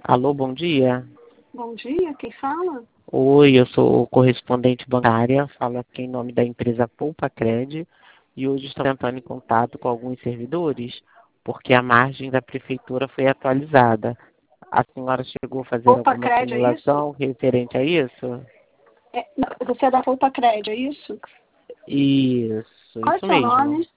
Alô, bom dia. Bom dia, quem fala? Oi, eu sou correspondente bancária, falo aqui em nome da empresa Poupa-Cred e hoje estou entrando em contato com alguns servidores porque a margem da prefeitura foi atualizada. A senhora chegou a fazer alguma Poupa-Cred, é isso? simulação referente a isso? Você é da Poupa-Cred, é isso? Isso Qual é o seu mesmo. nome?